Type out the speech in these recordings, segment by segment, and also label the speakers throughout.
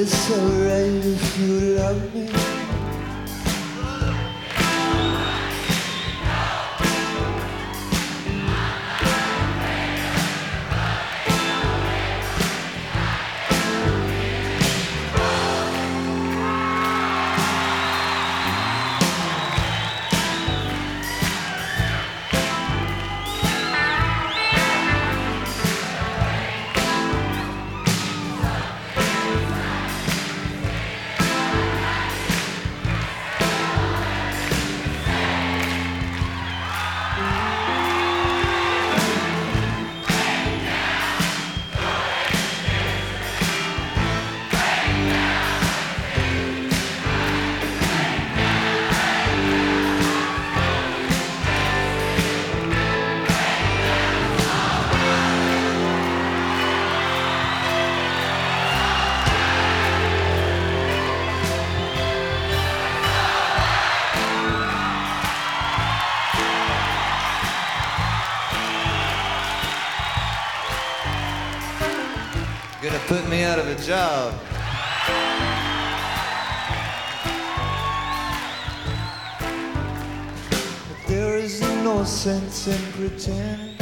Speaker 1: It's alright if you love me.
Speaker 2: Gonna put me out of a job.
Speaker 1: But there is no sense in pretending.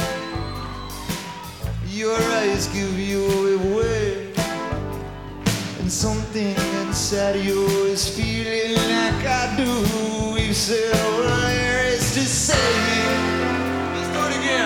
Speaker 1: Your eyes give you away, and something inside you is feeling like I do. You say, well, there is to say. Let's do it again.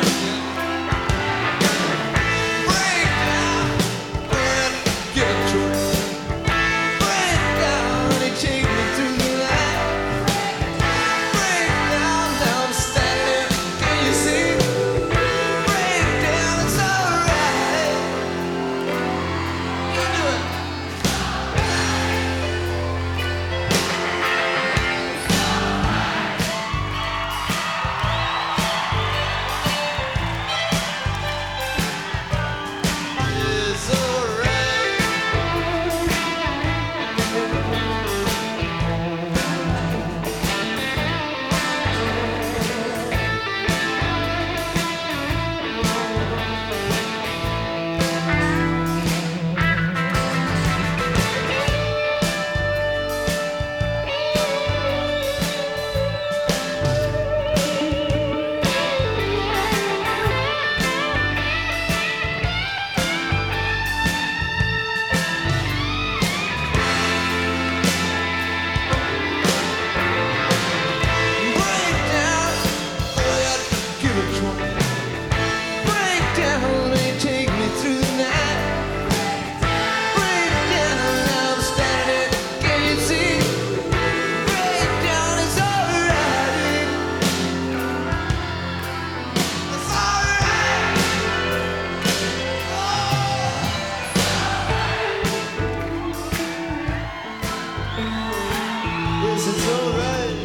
Speaker 1: It's alright.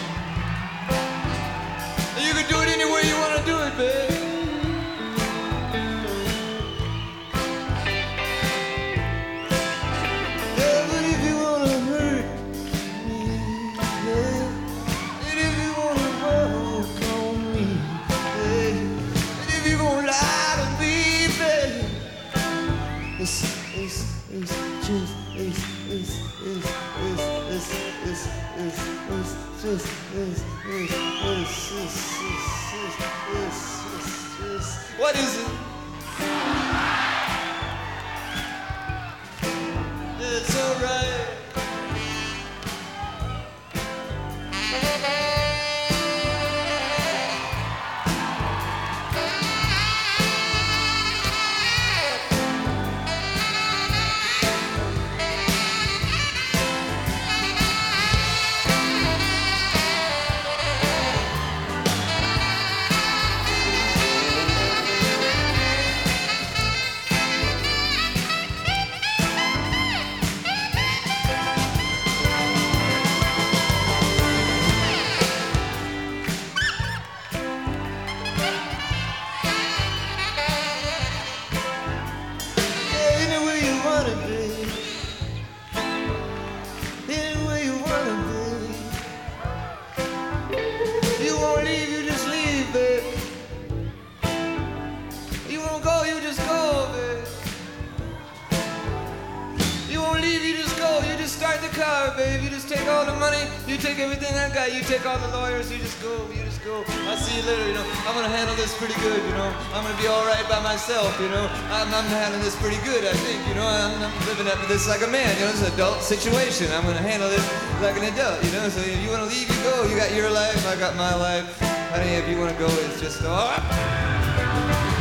Speaker 1: You can do it any way you want to do it, babe. Yeah, but if you want to hurt me, babe, and if you want to walk on me, babe, and if you gonna lie to me, babe, it's what is it? It's alright.
Speaker 2: power, babe. You just take all the money, you take everything I got, you take all the lawyers, you just go. I'll see you later, you know. I'm gonna handle this pretty good, you know. I'm gonna be all right by myself, you know. I'm handling this pretty good, I think, you know. I'm living up to this like a man, you know. It's an adult situation. I'm gonna handle this like an adult, you know. So if you wanna leave, you go. You got your life, I got my life. Honey, if you wanna go, it's just all right.